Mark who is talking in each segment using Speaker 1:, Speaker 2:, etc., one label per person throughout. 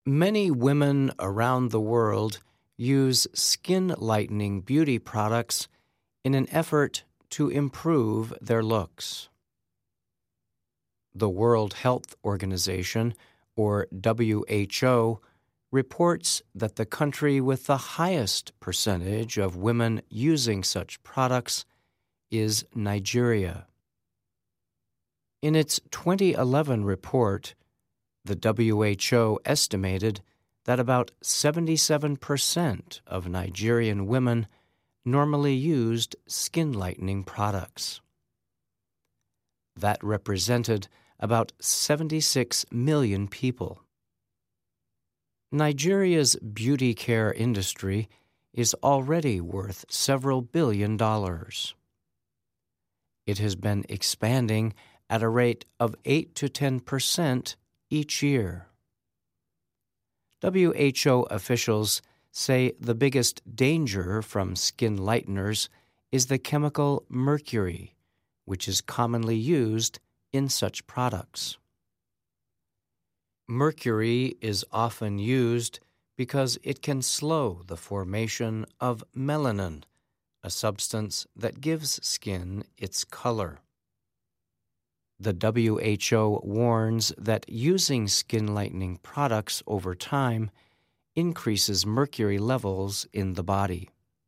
Speaker 1: Many women around the world use skin-lightening beauty products in an effort to improve their looks. The World Health Organization, or WHO, reports that the country with the highest percentage of women using such products is Nigeria. In its 2011 report, the WHO estimated that about 77% of Nigerian women normally used skin-lightening products. That represented about 76 million people. Nigeria's beauty care industry is already worth several $billions. It has been expanding at a rate of 8 to 10% each year. WHO officials say the biggest danger from skin lighteners is the chemical mercury, which is commonly used in such products. Mercury is often used because it can slow the formation of melanin, a substance that gives skin its color. The WHO warns that using skin-lightening products over time increases mercury levels in the body.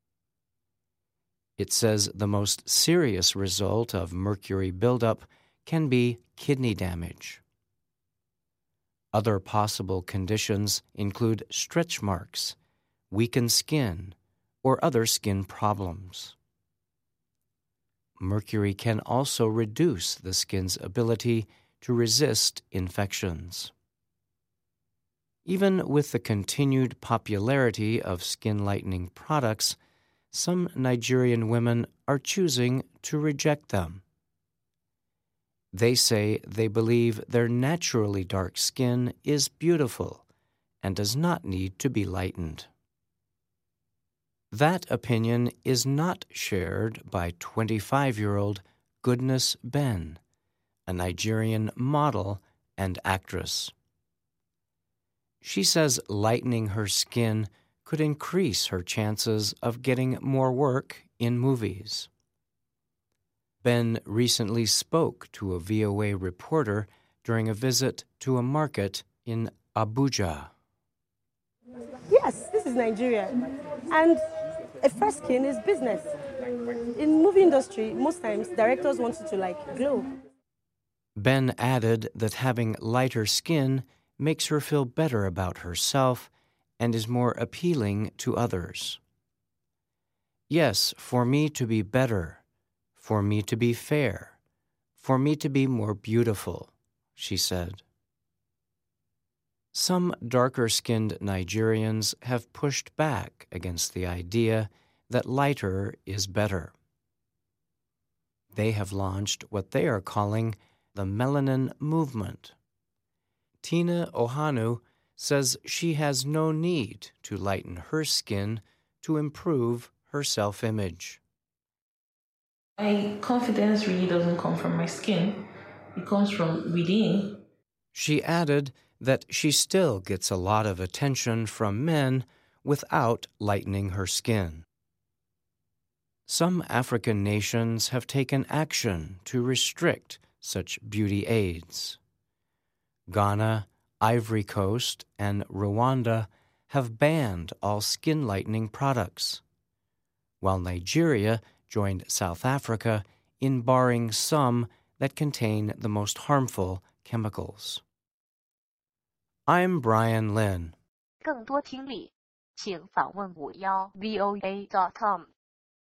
Speaker 1: It says the most serious result of mercury buildup can be kidney damage. Other possible conditions include stretch marks, weakened skin, or other skin problems. Mercury can also reduce the skin's ability to resist infections. Even with the continued popularity of skin-lightening products, some Nigerian women are choosing to reject them. They say they believe their naturally dark skin is beautiful and does not need to be lightened. That opinion is not shared by 25-year-old Goodness Ben, a Nigerian model and actress. She says lightening her skin could increase her chances of getting more work in movies. Ben recently spoke to a VOA reporter during a visit to a market in Abuja.
Speaker 2: Yes, this is Nigeria. And a fair skin is business. In movie industry, most times directors want you to glow.
Speaker 1: Ben added that having lighter skin makes her feel better about herself and is more appealing to others. Yes, for me to be better, for me to be fair, for me to be more beautiful, she said. Some darker-skinned Nigerians have pushed back against the idea that lighter is better. They have launched what they are calling the Melanin Movement. Tina Ohanu says she has no need to lighten her skin to improve her self-image.
Speaker 3: My confidence really doesn't come from my skin. It comes from within.
Speaker 1: She added that she still gets a lot of attention from men without lightening her skin. Some African nations have taken action to restrict such beauty aids. Ghana, Ivory Coast, and Rwanda have banned all skin-lightening products, while Nigeria joined South Africa in barring some that contain the most harmful chemicals. I'm Brian Lynn.
Speaker 4: 更多听力，请访问51voa.com。